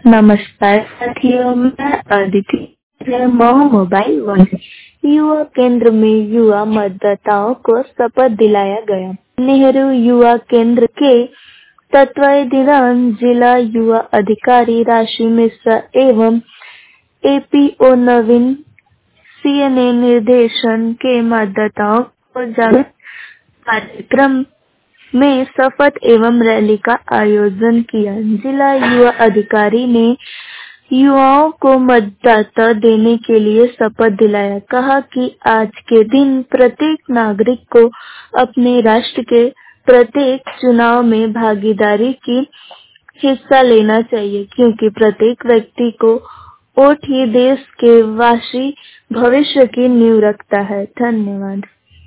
नमस्कार साथियों, मैं अदिति मोबाइल वन युवा केंद्र में युवा मतदाताओं को शपथ दिलाया गया। नेहरू युवा केंद्र के तत्वावधान जिला युवा अधिकारी राशि मिश्रा एवं एपीओ नवीन सीएनए निर्देशन के मतदाताओं को जागरूक कार्यक्रम में शपथ एवं रैली का आयोजन किया। जिला युवा अधिकारी ने युवाओं को मतदाता देने के लिए शपथ दिलाया। कहा कि आज के दिन प्रत्येक नागरिक को अपने राष्ट्र के प्रत्येक चुनाव में भागीदारी की हिस्सा लेना चाहिए, क्योंकि प्रत्येक व्यक्ति को वोट ही देश के वाशी भविष्य की नींव रखता है। धन्यवाद।